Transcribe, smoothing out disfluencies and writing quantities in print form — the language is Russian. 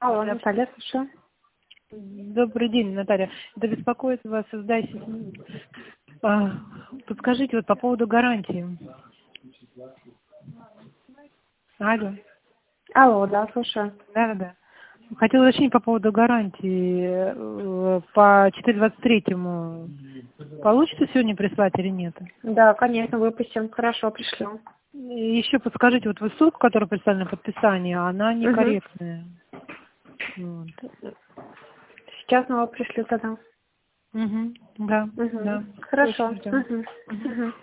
Алло, Наталья, слушаю. Добрый день, Наталья. Это беспокоит вас СДА. Подскажите вот по поводу гарантии. Алло. Алло, да, слушаю. Да. Хотела уточнить по поводу гарантии по 423-му. Получится сегодня прислать или нет? Да, конечно, выпустим. Хорошо, пришлем. Еще подскажите, вот вы ссылку, которая представлена на подписание, она некорректная. Вот. Сейчас снова пришлю тогда. Да. Хорошо. Очень ждем.